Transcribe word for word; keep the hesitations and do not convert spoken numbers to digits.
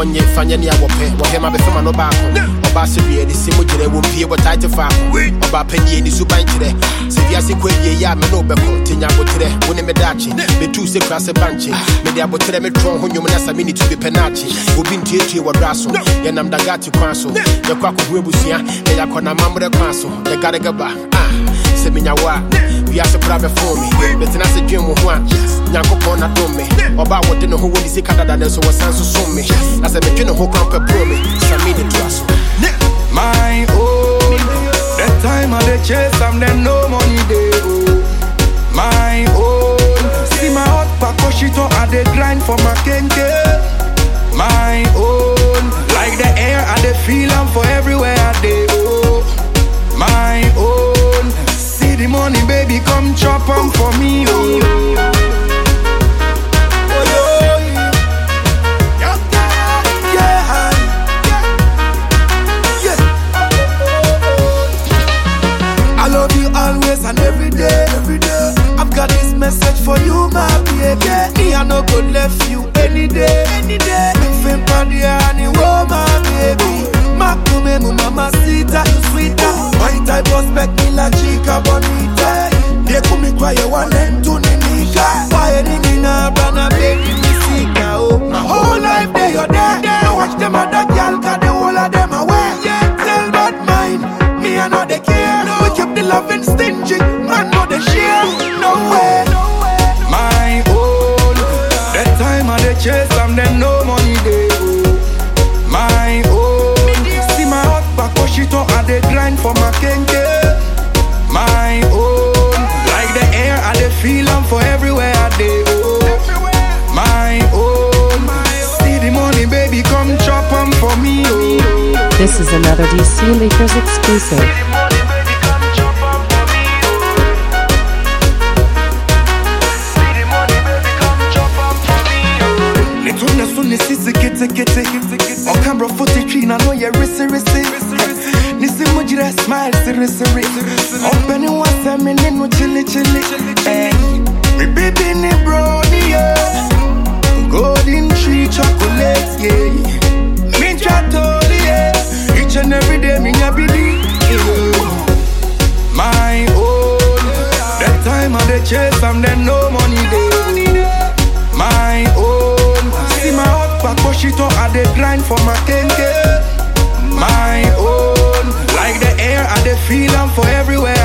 one year, Fanyani, I will pay. What him I be from no back. Oba Sibia, the same with won't be able to fight. Oba Penny, the super today. Sivia Sequia, ya, me no beko, Tinya Botre, Winnie Medachi, the two sick class a bunch. Maybe I will tell me tron when you mean a minute to be penachi. Who been teach you what rasso, and I'm the Gatti Quasso, the Quack of Wibusia, and Yakona Mamma Quasso, the Garagaba. Ah, Seminawa, we are so proud for me. But then I said, Jim one, Yankopona told me, about what you know who will see Canada, so was Sansu so me. As I begin to hook up a promi, Samini to us. My own, that time of the chase, I'm then no money they go. My own, see my hot pakoshito at the grind for my kenke. My own, like the air I the feel I'm for everywhere I they go. My own, see the money baby come chop 'em for me. Oh. Always and every day, every day. I've got this message for you, my baby. Me, I no go left you any day, any day. Fem padia ani wo, my baby. Makume mu mama sita, sweeter. My type respect me la chica bonita. They call me quiet one and two nigga. Why any nina brana baby me sika oh. My whole life they are there. I watch them other girl 'cause the whole of them aware. Tell bad mind, me I know they care. We keep the love and stingy, man know they share. No way, my own. That time of the chase, I'm then no money they go. My own. See my hot pakoshito at the grind for my kenke. My own. Like the air I the feel I'm for everywhere I they go. My own. See the money baby come chop 'em for me. Oh. This is another D C Leakers exclusive. On camera footage, I know you're risky, risky. Nisi mujira smile, siri, siri. Open you once a minute, no chili, chili. Me baby, ni brownie, yeah. Golden tree chocolate, yeah. Me chatoli, yeah. Each and every day, me nyabidi, yeah. My own. That time of the chase, I'm then no money day. My own. See my hot pakoshito at the grind for my kenke. My own, like the air I the feel I'm for everywhere